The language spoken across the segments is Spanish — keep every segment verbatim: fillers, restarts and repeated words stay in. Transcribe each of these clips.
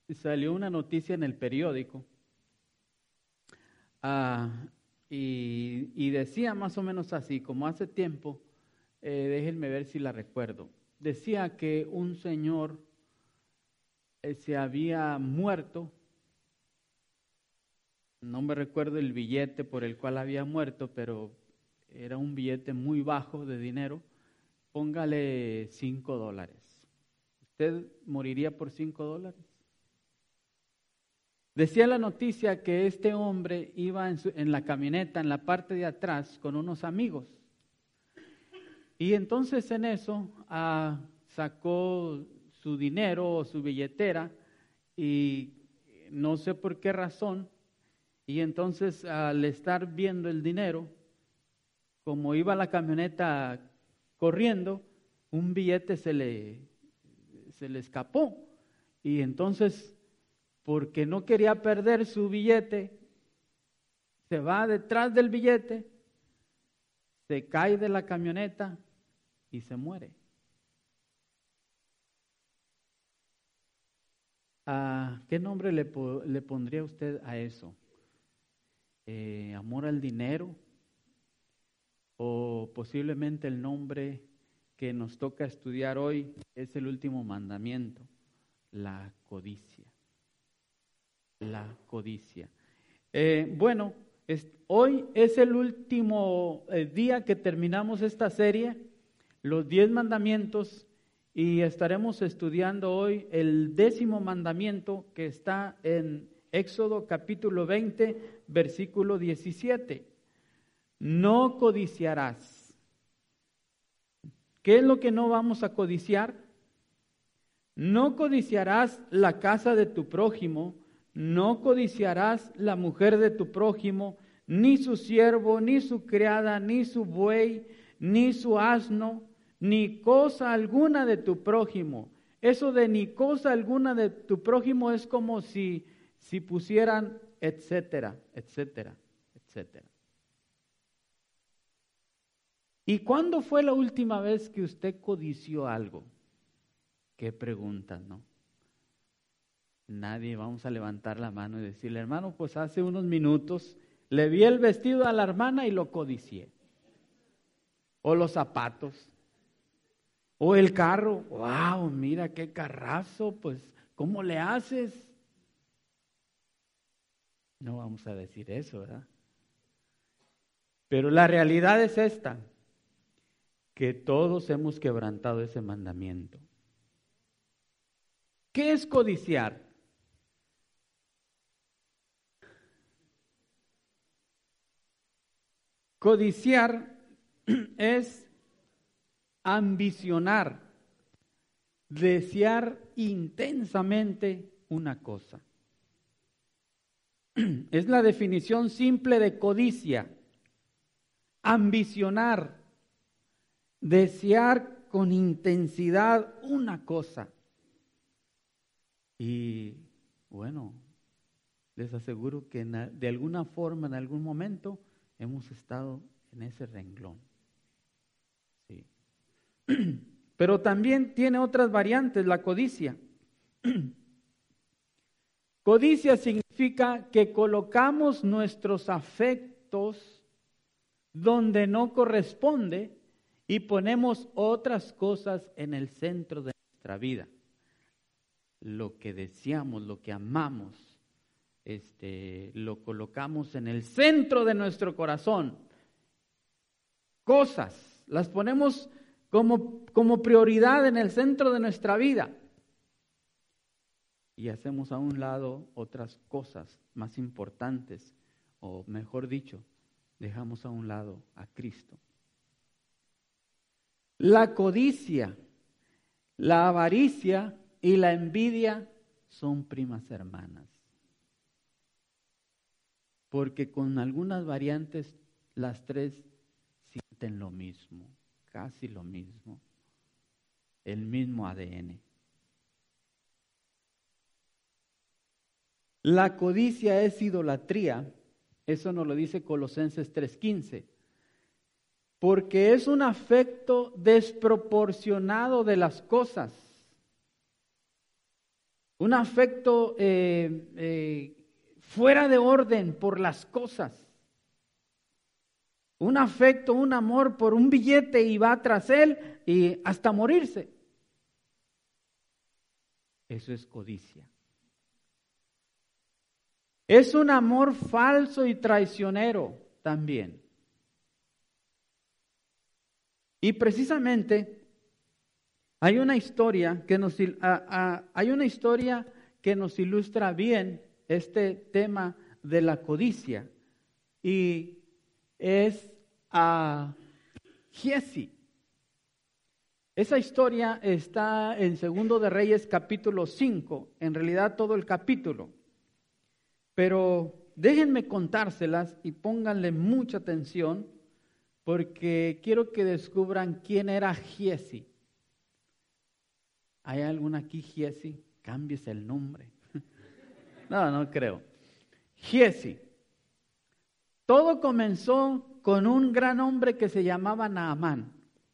salió una noticia en el periódico ah, y, y decía más o menos así, como hace tiempo, eh, déjenme ver si la recuerdo, decía que un señor eh, se había muerto, no me recuerdo el billete por el cual había muerto, pero era un billete muy bajo de dinero, póngale cinco dólares. ¿Usted moriría por cinco dólares? Decía la noticia que este hombre iba en, su, en la camioneta, en la parte de atrás, con unos amigos. Y entonces en eso ah, sacó su dinero o su billetera y no sé por qué razón. Y entonces al estar viendo el dinero, como iba la camioneta corriendo, un billete se le, se le escapó. Y entonces, porque no quería perder su billete, se va detrás del billete, se cae de la camioneta y se muere. Ah, ¿qué nombre le, le pondría usted a eso? Eh, ¿amor al dinero? O posiblemente el nombre que nos toca estudiar hoy es el último mandamiento, la codicia. La codicia. Eh, bueno, es, hoy es el último eh, día que terminamos esta serie, los diez mandamientos, y estaremos estudiando hoy el décimo mandamiento que está en Éxodo capítulo veinte, versículo diecisiete. No codiciarás. ¿Qué es lo que no vamos a codiciar? No codiciarás la casa de tu prójimo, no codiciarás la mujer de tu prójimo, ni su siervo, ni su criada, ni su buey, ni su asno, ni cosa alguna de tu prójimo. Eso de ni cosa alguna de tu prójimo es como si, si pusieran etcétera, etcétera, etcétera. ¿Y cuándo fue la última vez que usted codició algo? ¿Qué preguntan, no? Nadie, vamos a levantar la mano y decirle, hermano, pues hace unos minutos le vi el vestido a la hermana y lo codicié. O los zapatos. O el carro. Wow, mira qué carrazo, pues, ¿cómo le haces? No vamos a decir eso, ¿verdad? Pero la realidad es esta, que todos hemos quebrantado ese mandamiento. ¿Qué es codiciar? Codiciar es ambicionar, desear intensamente una cosa. Es la definición simple de codicia. Ambicionar, desear con intensidad una cosa. Y bueno, les aseguro que de alguna forma, en algún momento, hemos estado en ese renglón. Sí. Pero también tiene otras variantes, la codicia. Codicia significa que colocamos nuestros afectos donde no corresponde y ponemos otras cosas en el centro de nuestra vida. Lo que deseamos, lo que amamos, este, lo colocamos en el centro de nuestro corazón. Cosas, las ponemos como, como prioridad en el centro de nuestra vida. Y hacemos a un lado otras cosas más importantes, o mejor dicho, dejamos a un lado a Cristo. La codicia, la avaricia y la envidia son primas hermanas. Porque con algunas variantes las tres sienten lo mismo, casi lo mismo, el mismo A D N. La codicia es idolatría, eso nos lo dice Colosenses tres quince, porque es un afecto desproporcionado de las cosas. un afecto eh, eh, fuera de orden por las cosas, un afecto, un amor por un billete y va tras él y hasta morirse. Eso es codicia. Es un amor falso y traicionero también. Y precisamente hay una historia que nos a, a, hay una historia que nos ilustra bien este tema de la codicia, y es a Giezi. Esa historia está en Segundo de Reyes capítulo cinco, en realidad todo el capítulo. Pero déjenme contárselas y pónganle mucha atención, porque quiero que descubran quién era Giezi. ¿Hay alguna aquí, Giezi? Cámbiese el nombre. No, no creo. Giezi. Todo comenzó con un gran hombre que se llamaba Naamán.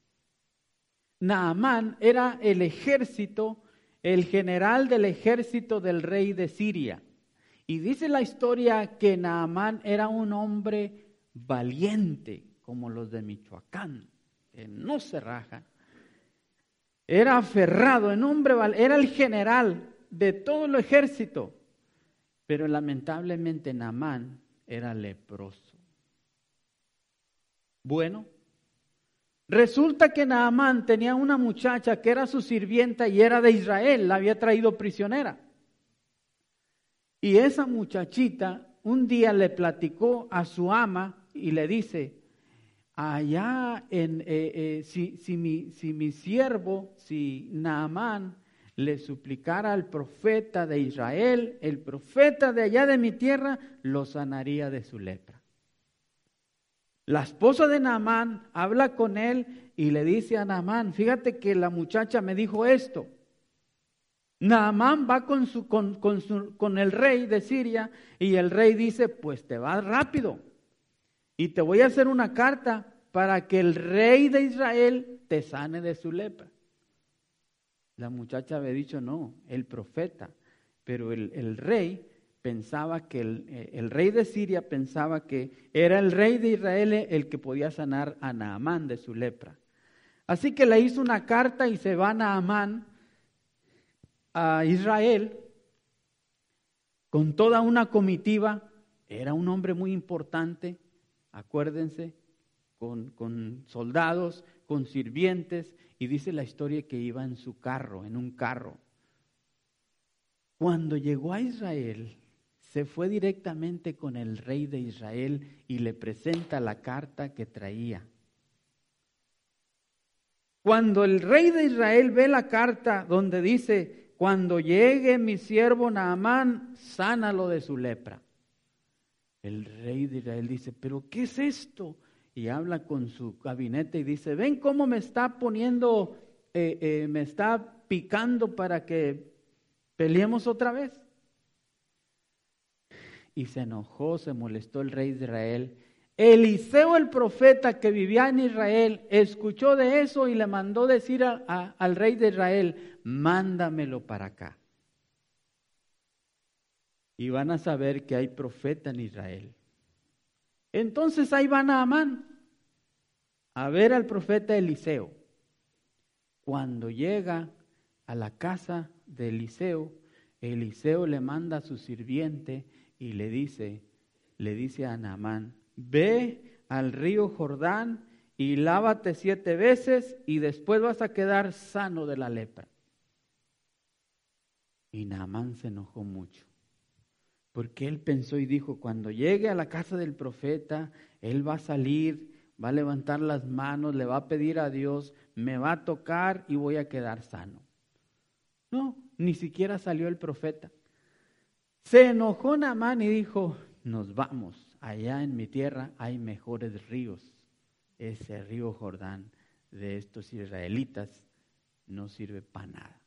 Naamán era el ejército, el general del ejército del rey de Siria. Y dice la historia que Naamán era un hombre valiente, como los de Michoacán, que no se rajan. Era aferrado, un hombre, era el general de todo el ejército. Pero lamentablemente Naamán era leproso. Bueno, resulta que Naamán tenía una muchacha que era su sirvienta y era de Israel, la había traído prisionera. Y esa muchachita un día le platicó a su ama y le dice: allá en, eh, eh, si, si, mi, si mi siervo, si Naamán le suplicara al profeta de Israel, el profeta de allá de mi tierra lo sanaría de su lepra. La esposa de Naamán habla con él y le dice a Naamán: fíjate que la muchacha me dijo esto. Naamán va con, su, con, con, su, con el rey de Siria y el rey dice: pues te vas rápido y te voy a hacer una carta para que el rey de Israel te sane de su lepra. La muchacha había dicho: no, el profeta. Pero el, el rey pensaba que, el, el rey de Siria pensaba que era el rey de Israel el que podía sanar a Naamán de su lepra. Así que le hizo una carta y se va Naamán a Israel con toda una comitiva. Era un hombre muy importante, acuérdense, con, con soldados, con sirvientes, y dice la historia que iba en su carro, en un carro. Cuando llegó a Israel, se fue directamente con el rey de Israel y le presenta la carta que traía. Cuando el rey de Israel ve la carta donde dice: cuando llegue mi siervo Naamán, sánalo de su lepra. El rey de Israel dice: ¿pero qué es esto? Y habla con su gabinete y dice: ven cómo me está poniendo, eh, eh, me está picando para que peleemos otra vez. Y se enojó, se molestó el rey de Israel. Eliseo el profeta que vivía en Israel escuchó de eso y le mandó decir a, a, al rey de Israel: mándamelo para acá. Y van a saber que hay profeta en Israel. Entonces ahí va Naamán a ver al profeta Eliseo. Cuando llega a la casa de Eliseo, Eliseo le manda a su sirviente y le dice, le dice a Naamán: ve al río Jordán y lávate siete veces y después vas a quedar sano de la lepra. Y Naamán se enojó mucho, porque él pensó y dijo: cuando llegue a la casa del profeta, él va a salir, va a levantar las manos, le va a pedir a Dios, me va a tocar y voy a quedar sano. No, ni siquiera salió el profeta. Se enojó Naamán y dijo: nos vamos, allá en mi tierra hay mejores ríos. Ese río Jordán de estos israelitas no sirve para nada.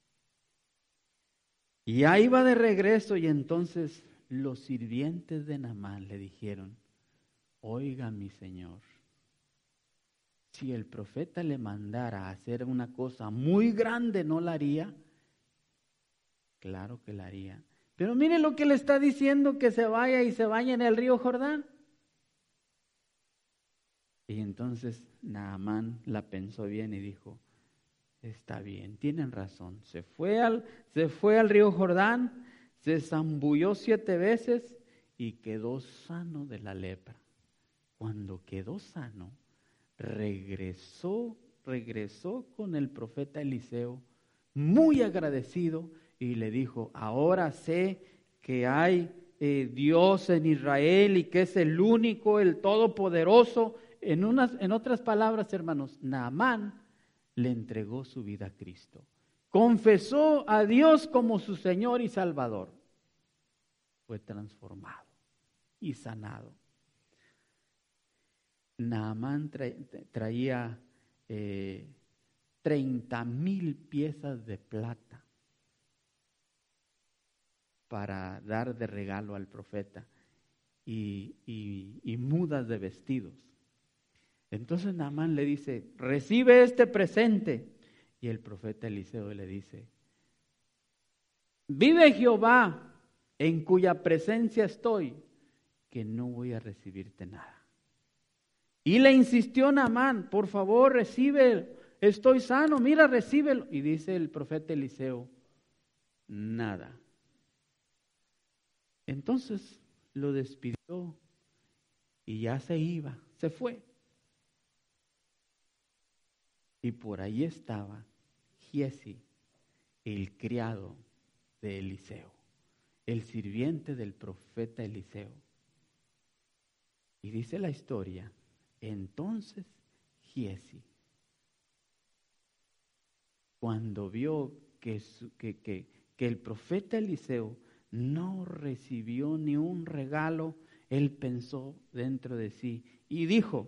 Y ahí va de regreso, y entonces los sirvientes de Naamán le dijeron: oiga, mi señor, si el profeta le mandara a hacer una cosa muy grande, ¿no la haría? Claro que la haría. Pero mire lo que le está diciendo, que se vaya y se bañe en el río Jordán. Y entonces Naamán la pensó bien y dijo, está bien, tienen razón. Se fue al, se fue al río Jordán, se zambulló siete veces y quedó sano de la lepra. Cuando quedó sano, regresó, regresó con el profeta Eliseo, muy agradecido, y le dijo, ahora sé que hay eh, Dios en Israel y que es el único, el todopoderoso. En, unas, en otras palabras, hermanos, Naamán le entregó su vida a Cristo. Confesó a Dios como su Señor y Salvador. Fue transformado y sanado. Naamán tra, traía eh, treinta mil piezas de plata para dar de regalo al profeta y, y, y mudas de vestidos. Entonces Naamán le dice, recibe este presente. Y el profeta Eliseo le dice, vive Jehová, en cuya presencia estoy, que no voy a recibirte nada. Y le insistió Naamán, por favor, recibe, estoy sano, mira, recíbelo. Y dice el profeta Eliseo, nada. Entonces lo despidió y ya se iba, se fue. Y por ahí estaba Giezi, el criado de Eliseo, el sirviente del profeta Eliseo. Y dice la historia, entonces Giezi, cuando vio que, su, que, que, que el profeta Eliseo no recibió ni un regalo, él pensó dentro de sí y dijo,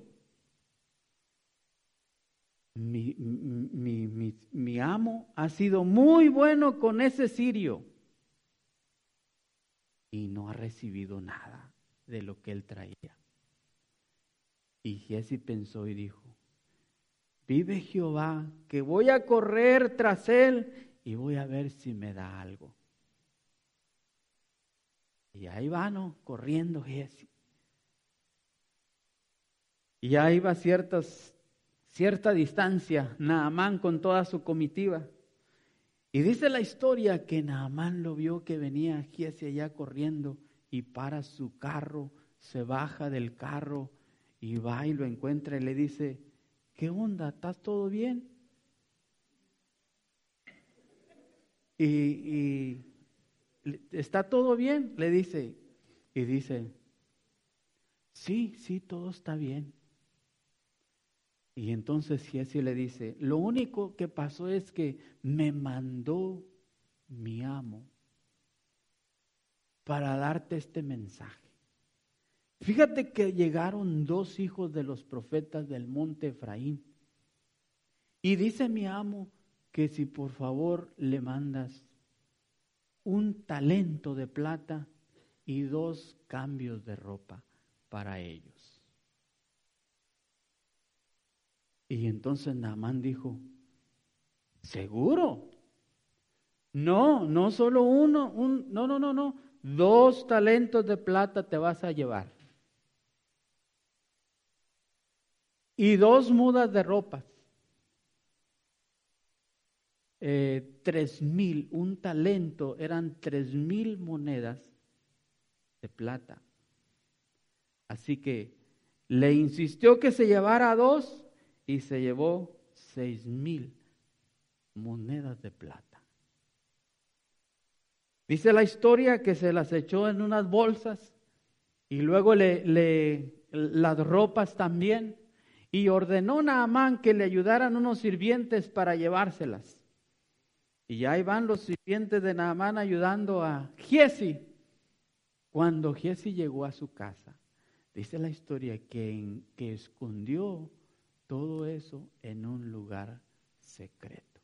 Mi, mi, mi, mi amo ha sido muy bueno con ese sirio y no ha recibido nada de lo que él traía. Y Giezi pensó y dijo, vive Jehová, que voy a correr tras él y voy a ver si me da algo. Y ahí va, ¿no? Corriendo Giezi. Y ahí va ciertas cierta distancia, Naamán con toda su comitiva. Y dice la historia que Naamán lo vio que venía Giezi allá corriendo y para su carro, se baja del carro y va y lo encuentra y le dice, ¿qué onda? ¿Estás todo bien? Y, y ¿está todo bien? Le dice. Y dice, sí, sí, todo está bien. Y entonces Giezi le dice, lo único que pasó es que me mandó mi amo para darte este mensaje. Fíjate que llegaron dos hijos de los profetas del monte Efraín. Y dice mi amo que si por favor le mandas un talento de plata y dos cambios de ropa para ellos. Y entonces Naamán dijo, ¿seguro? No, no solo uno, un, no, no, no, no, dos talentos de plata te vas a llevar. Y dos mudas de ropas. Eh, tres mil, un talento eran tres mil monedas de plata. Así que le insistió que se llevara dos y se llevó seis mil monedas de plata. Dice la historia que se las echó en unas bolsas y luego le, le las ropas también, y ordenó a Naamán que le ayudaran unos sirvientes para llevárselas. Y ahí van los sirvientes de Naamán ayudando a Giezi. Cuando Giezi llegó a su casa, dice la historia que, en, que escondió todo eso en un lugar secreto.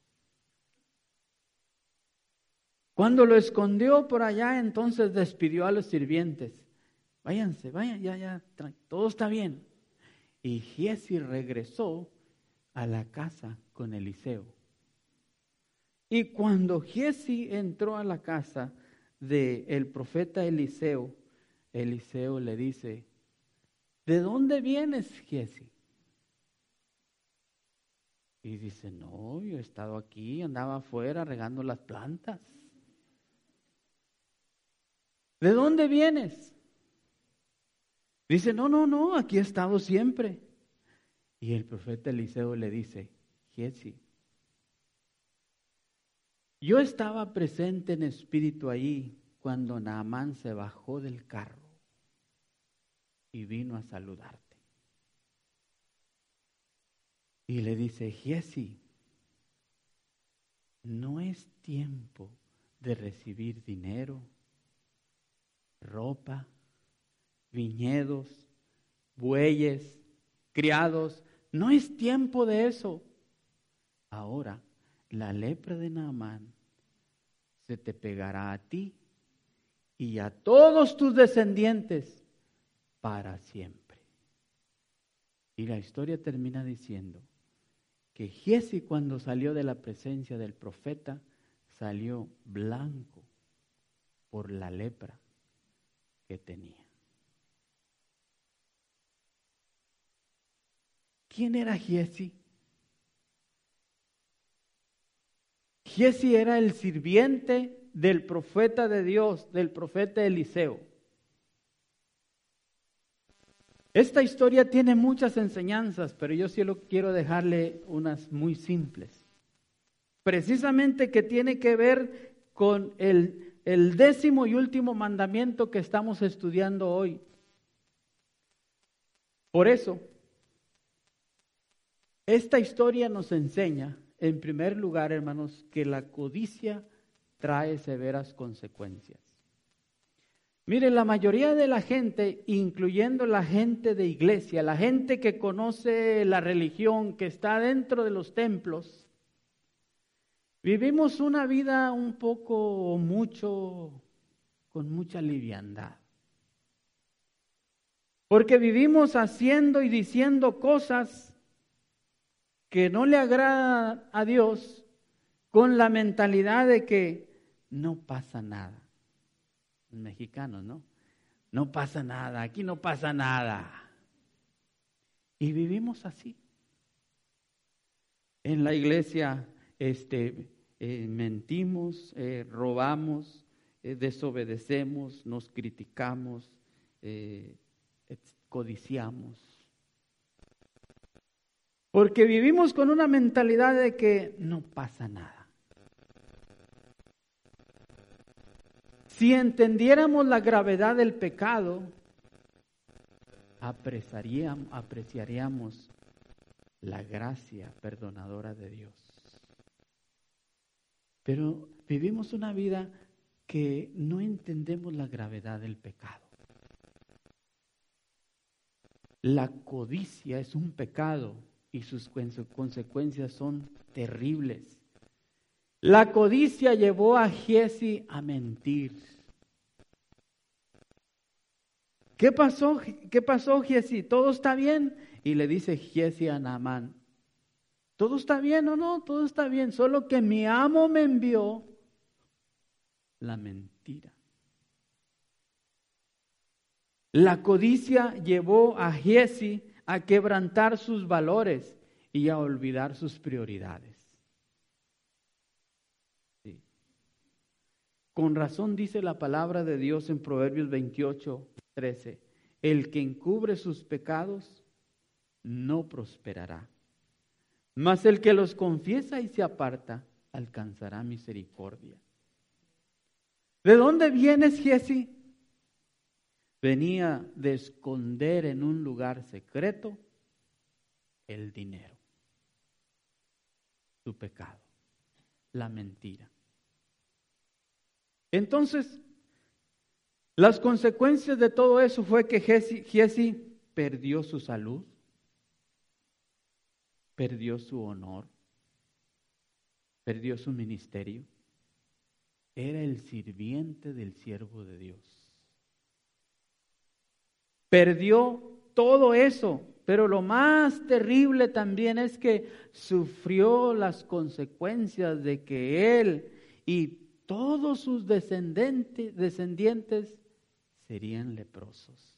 Cuando lo escondió por allá, entonces despidió a los sirvientes. Váyanse, vayan, ya, ya, todo está bien. Y Giezi regresó a la casa con Eliseo. Y cuando Giezi entró a la casa del profeta Eliseo, Eliseo le dice, ¿de dónde vienes, Giezi? Y dice, no, yo he estado aquí, andaba afuera regando las plantas. ¿De dónde vienes? Dice, no, no, no, aquí he estado siempre. Y el profeta Eliseo le dice, Giezi, yo estaba presente en espíritu ahí cuando Naamán se bajó del carro y vino a saludarte. Y le dice, Giezi, no es tiempo de recibir dinero, ropa, viñedos, bueyes, criados. No es tiempo de eso. Ahora, la lepra de Naamán se te pegará a ti y a todos tus descendientes para siempre. Y la historia termina diciendo que Giezi, cuando salió de la presencia del profeta, salió blanco por la lepra que tenía. ¿Quién era Giezi? Giezi era el sirviente del profeta de Dios, del profeta Eliseo. Esta historia tiene muchas enseñanzas, pero yo solo quiero dejarle unas muy simples. Precisamente que tiene que ver con el, el décimo y último mandamiento que estamos estudiando hoy. Por eso, esta historia nos enseña, en primer lugar, hermanos, que la codicia trae severas consecuencias. Miren, la mayoría de la gente, incluyendo la gente de iglesia, la gente que conoce la religión, que está dentro de los templos, vivimos una vida un poco o mucho, con mucha liviandad. Porque vivimos haciendo y diciendo cosas que no le agradan a Dios con la mentalidad de que no pasa nada. Los mexicanos, ¿no? No pasa nada, aquí no pasa nada. Y vivimos así. En la iglesia este, eh, mentimos, eh, robamos, eh, desobedecemos, nos criticamos, eh, codiciamos. Porque vivimos con una mentalidad de que no pasa nada. Si entendiéramos la gravedad del pecado, apreciaríamos, apreciaríamos la gracia perdonadora de Dios. Pero vivimos una vida que no entendemos la gravedad del pecado. La codicia es un pecado y sus consecuencias son terribles. La codicia llevó a Giezi a mentir. ¿Qué pasó? ¿Qué pasó, Giezi? ¿Todo está bien? Y le dice Giezi a Naamán, ¿todo está bien o no? Todo está bien, solo que mi amo me envió la mentira. La codicia llevó a Giezi a quebrantar sus valores y a olvidar sus prioridades. Sí. Con razón dice la palabra de Dios en Proverbios veintiocho, trece, el que encubre sus pecados no prosperará, mas el que los confiesa y se aparta alcanzará misericordia. ¿De dónde vienes, Giezi? Venía de esconder en un lugar secreto el dinero, su pecado, la mentira. Entonces, las consecuencias de todo eso fue que Giezi, Giezi perdió su salud, perdió su honor, perdió su ministerio. Era el sirviente del siervo de Dios. Perdió todo eso, pero lo más terrible también es que sufrió las consecuencias de que él y todos sus descendientes, descendientes serían leprosos.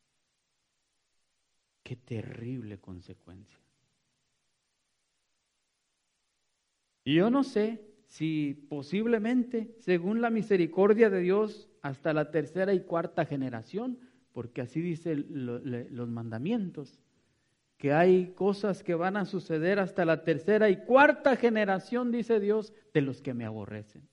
Qué terrible consecuencia. Y yo no sé si posiblemente, según la misericordia de Dios, hasta la tercera y cuarta generación, porque así dicen los mandamientos, que hay cosas que van a suceder hasta la tercera y cuarta generación, dice Dios, de los que me aborrecen.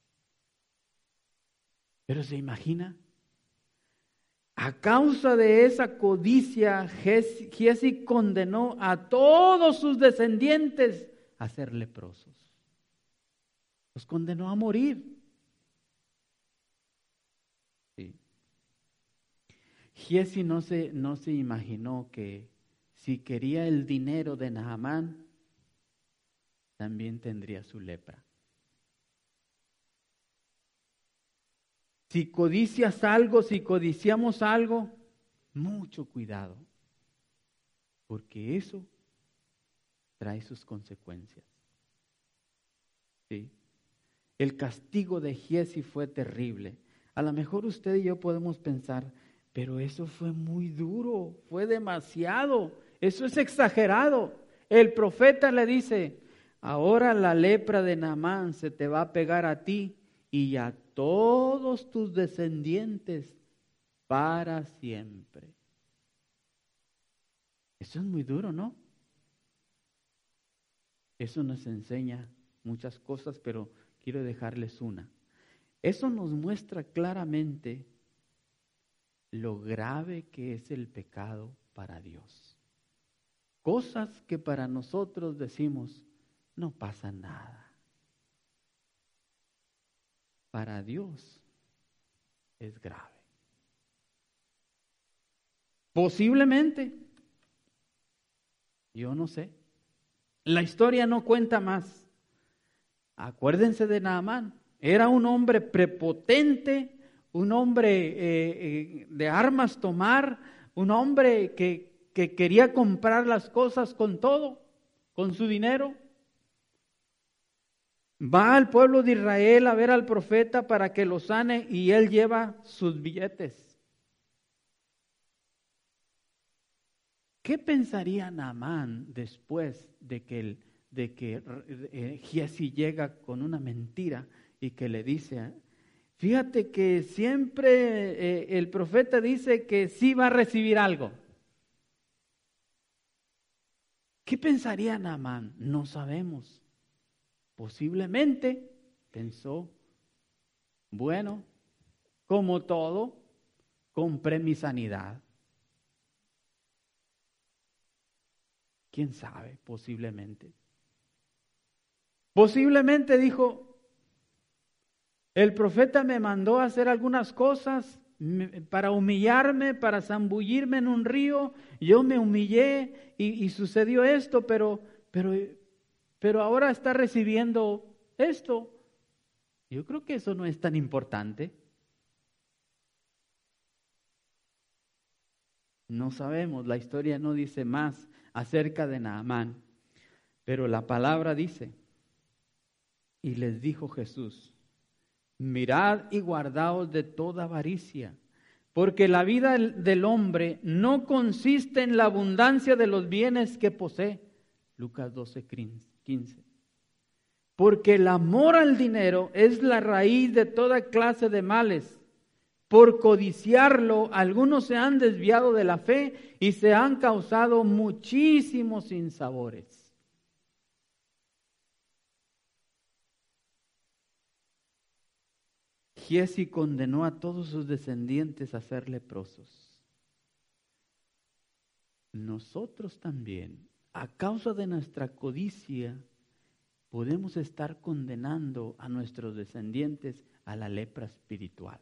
Pero se imagina, a causa de esa codicia, Giezi condenó a todos sus descendientes a ser leprosos. Los condenó a morir. Sí. Giezi no se, no se imaginó que si quería el dinero de Naamán, también tendría su lepra. Si codicias algo, si codiciamos algo, mucho cuidado, porque eso trae sus consecuencias. Sí. El castigo de Giezi fue terrible. A lo mejor usted y yo podemos pensar, pero eso fue muy duro, fue demasiado, eso es exagerado. El profeta le dice, ahora la lepra de Naamán se te va a pegar a ti y a todos tus descendientes para siempre. Eso es muy duro, ¿no? Eso nos enseña muchas cosas, pero quiero dejarles una. Eso nos muestra claramente lo grave que es el pecado para Dios. Cosas que para nosotros decimos, no pasa nada. Para Dios es grave. Posiblemente, yo no sé, la historia no cuenta más. Acuérdense de Naamán, era un hombre prepotente, un hombre eh, eh, de armas tomar, un hombre que, que quería comprar las cosas con todo, con su dinero. Va al pueblo de Israel a ver al profeta para que lo sane y él lleva sus billetes. ¿Qué pensaría Naamán después de que, el, de que eh, Giezi llega con una mentira y que le dice, fíjate que siempre eh, el profeta dice que sí va a recibir algo? ¿Qué pensaría Naamán? No sabemos. Posiblemente pensó, bueno, como todo, compré mi sanidad. ¿Quién sabe? Posiblemente. Posiblemente dijo, el profeta me mandó a hacer algunas cosas para humillarme, para zambullirme en un río. Yo me humillé y, y sucedió esto, pero... pero Pero ahora está recibiendo esto. Yo creo que eso no es tan importante. No sabemos, la historia no dice más acerca de Naamán. Pero la palabra dice, y les dijo Jesús, mirad y guardaos de toda avaricia, porque la vida del hombre no consiste en la abundancia de los bienes que posee. Lucas doce, quince. Porque el amor al dinero es la raíz de toda clase de males. Por codiciarlo, algunos se han desviado de la fe y se han causado muchísimos sinsabores. Giezi condenó a todos sus descendientes a ser leprosos. Nosotros también, a causa de nuestra codicia, podemos estar condenando a nuestros descendientes a la lepra espiritual.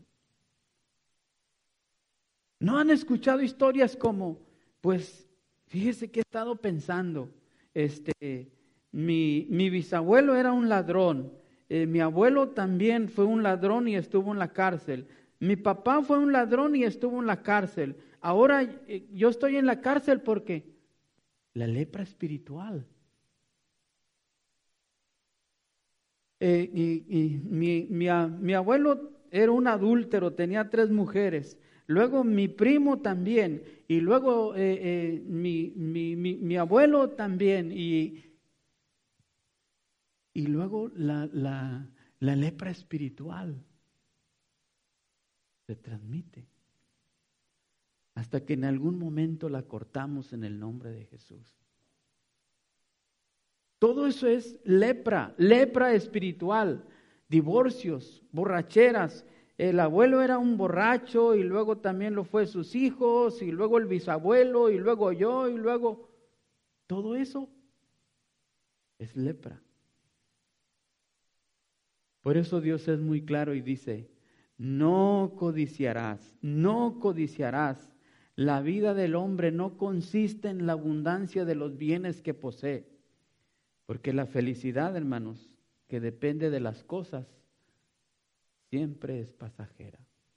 ¿No han escuchado historias como, pues, fíjese que he estado pensando, este, mi, mi bisabuelo era un ladrón, eh, mi abuelo también fue un ladrón y estuvo en la cárcel, Mi papá fue un ladrón y estuvo en la cárcel. Ahora eh, yo estoy en la cárcel porque la lepra espiritual. Eh, y y mi, mi, mi abuelo era un adúltero, tenía tres mujeres. Luego mi primo también. Y luego eh, eh, mi, mi, mi, mi abuelo también. Y, y luego la, la, la lepra espiritual se transmite. Hasta que en algún momento la cortamos en el nombre de Jesús. Todo eso es lepra, lepra espiritual, divorcios, borracheras. El abuelo era un borracho y luego también lo fue sus hijos y luego el bisabuelo y luego yo y luego todo eso es lepra. Por eso Dios es muy claro y dice, no codiciarás, no codiciarás. La vida del hombre no consiste en la abundancia de los bienes que posee. Porque la felicidad, hermanos, que depende de las cosas, siempre es pasajera.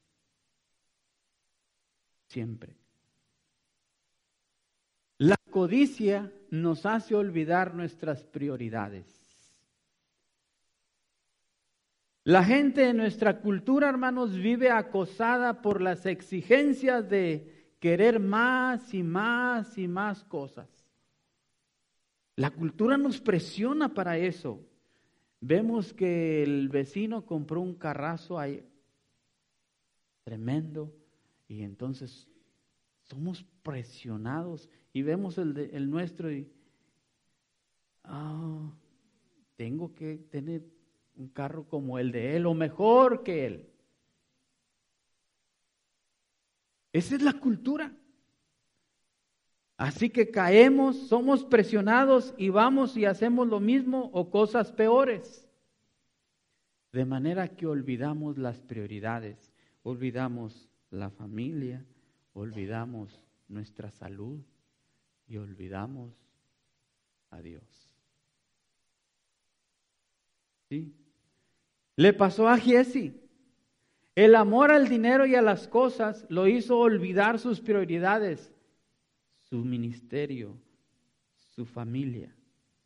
Siempre. La codicia nos hace olvidar nuestras prioridades. La gente de nuestra cultura, hermanos, vive acosada por las exigencias de querer más y más y más cosas. La cultura nos presiona para eso. Vemos que el vecino compró un carrazo ahí tremendo y entonces somos presionados y vemos el, de, el nuestro y oh, tengo que tener un carro como el de él o mejor que él. Esa es la cultura. Así que caemos, somos presionados y vamos y hacemos lo mismo o cosas peores. De manera que olvidamos las prioridades, olvidamos la familia, olvidamos nuestra salud y olvidamos a Dios. ¿Sí? Le pasó a Giesi. El amor al dinero y a las cosas lo hizo olvidar sus prioridades. Su ministerio, su familia.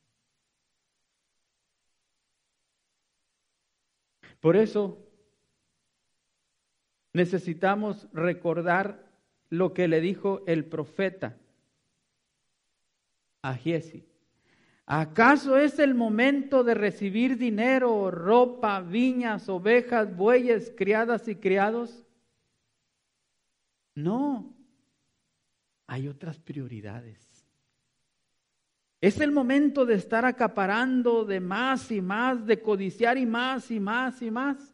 Por eso necesitamos recordar lo que le dijo el profeta a Giesi. ¿Acaso es el momento de recibir dinero, ropa, viñas, ovejas, bueyes, criadas y criados? No. Hay otras prioridades. Es el momento de estar acaparando de más y más, de codiciar y más y más y más.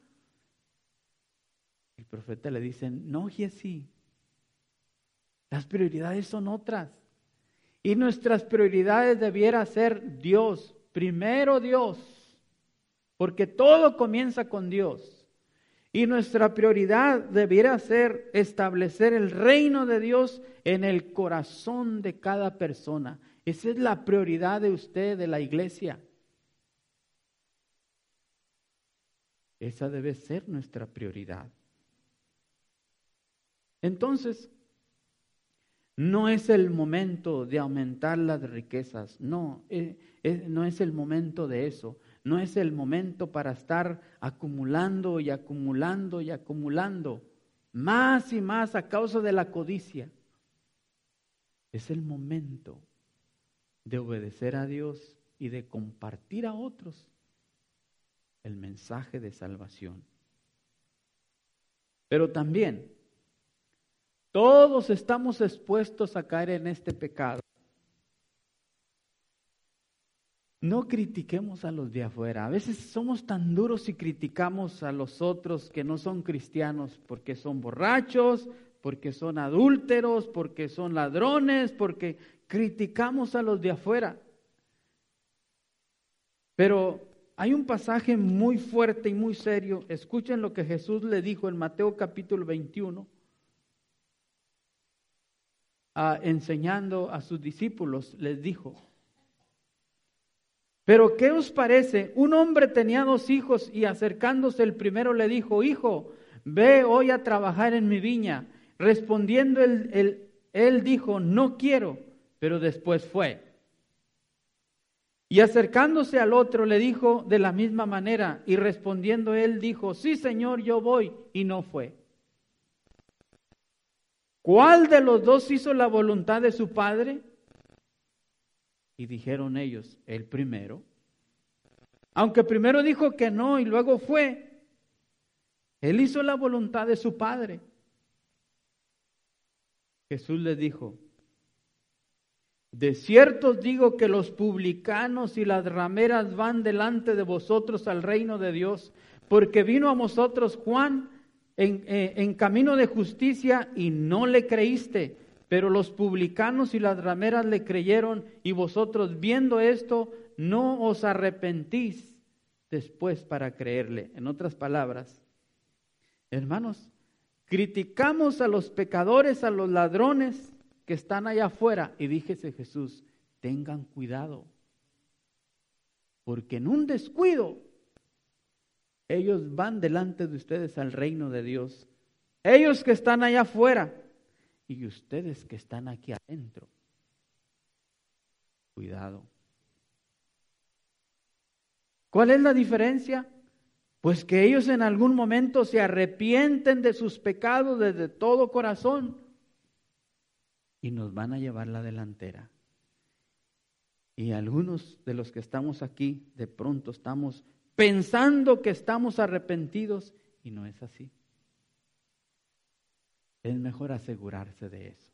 El profeta le dice, no, Giesi, las prioridades son otras. Y nuestras prioridades debiera ser Dios, primero Dios, porque todo comienza con Dios. Y nuestra prioridad debiera ser establecer el reino de Dios en el corazón de cada persona. Esa es la prioridad de usted, de la iglesia. Esa debe ser nuestra prioridad. Entonces, no es el momento de aumentar las riquezas. No, eh, eh, no es el momento de eso. No es el momento para estar acumulando y acumulando y acumulando más y más a causa de la codicia. Es el momento de obedecer a Dios y de compartir a otros el mensaje de salvación. Pero también, todos estamos expuestos a caer en este pecado. No critiquemos a los de afuera. A veces somos tan duros y criticamos a los otros que no son cristianos porque son borrachos, porque son adúlteros, porque son ladrones, porque criticamos a los de afuera. Pero hay un pasaje muy fuerte y muy serio. Escuchen lo que Jesús le dijo en Mateo capítulo veintiuno, ah, enseñando a sus discípulos, les dijo: pero ¿qué os parece? Un hombre tenía dos hijos y acercándose el primero le dijo: hijo, ve hoy a trabajar en mi viña. Respondiendo él, él, él dijo, no quiero, pero después fue. Y acercándose al otro le dijo de la misma manera, y respondiendo él dijo, sí, Señor, yo voy, y no fue. ¿Cuál de los dos hizo la voluntad de su padre? Y dijeron ellos, el primero. Aunque primero dijo que no y luego fue, él hizo la voluntad de su padre. Jesús les dijo, de cierto os digo que los publicanos y las rameras van delante de vosotros al reino de Dios, porque vino a vosotros Juan en, eh, en camino de justicia y no le creíste, pero los publicanos y las rameras le creyeron, y vosotros viendo esto no os arrepentís después para creerle. En otras palabras, hermanos, criticamos a los pecadores, a los ladrones que están allá afuera, y díjese Jesús, tengan cuidado, porque en un descuido ellos van delante de ustedes al reino de Dios. Ellos que están allá afuera y ustedes que están aquí adentro. Cuidado. ¿Cuál es la diferencia? Pues que ellos en algún momento se arrepienten de sus pecados desde todo corazón y nos van a llevar la delantera. Y algunos de los que estamos aquí, de pronto estamos pensando que estamos arrepentidos y no es así. Es mejor asegurarse de eso,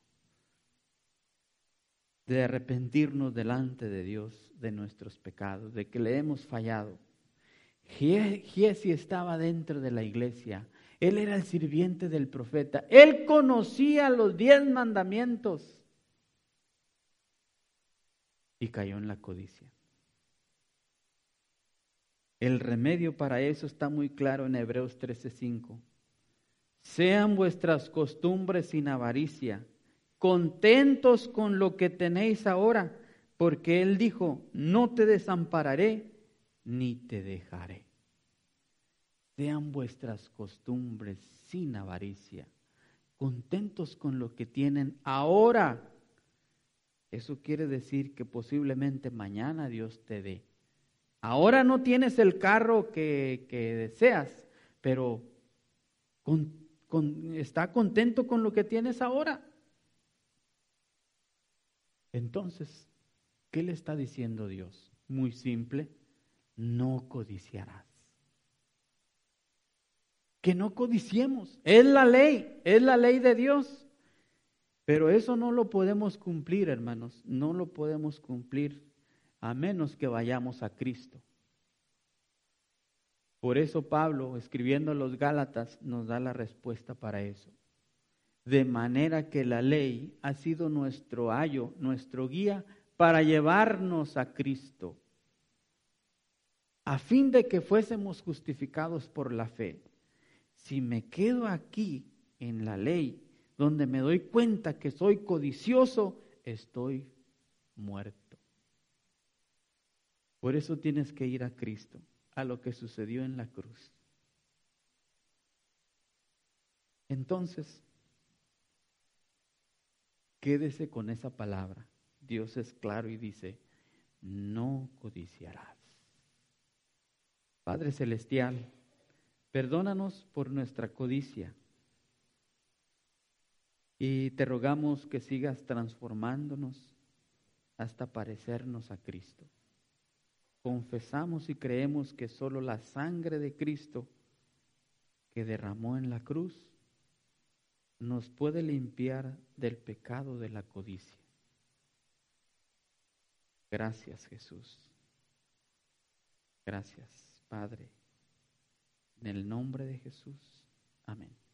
de arrepentirnos delante de Dios de nuestros pecados, de que le hemos fallado. Giezi estaba dentro de la iglesia, él era el sirviente del profeta, él conocía los diez mandamientos y cayó en la codicia. El remedio para eso está muy claro en Hebreos trece cinco. Sean vuestras costumbres sin avaricia, contentos con lo que tenéis ahora, porque Él dijo, no te desampararé ni te dejaré. Sean vuestras costumbres sin avaricia, contentos con lo que tienen ahora. Eso quiere decir que posiblemente mañana Dios te dé. Ahora no tienes el carro que, que deseas, pero con, con, está contento con lo que tienes ahora. Entonces, ¿qué le está diciendo Dios? Muy simple, no codiciarás. Que no codiciemos. Es la ley, es la ley de Dios. Pero eso no lo podemos cumplir, hermanos. No lo podemos cumplir a menos que vayamos a Cristo. Por eso Pablo, escribiendo a los Gálatas, nos da la respuesta para eso. De manera que la ley ha sido nuestro ayo, nuestro guía para llevarnos a Cristo, a fin de que fuésemos justificados por la fe. Si me quedo aquí en la ley, donde me doy cuenta que soy codicioso, estoy muerto. Por eso tienes que ir a Cristo, a lo que sucedió en la cruz. Entonces, quédese con esa palabra. Dios es claro y dice, no codiciarás. Padre Celestial, perdónanos por nuestra codicia y te rogamos que sigas transformándonos hasta parecernos a Cristo. Confesamos y creemos que solo la sangre de Cristo que derramó en la cruz nos puede limpiar del pecado de la codicia. Gracias, Jesús. Gracias, Padre. En el nombre de Jesús. Amén.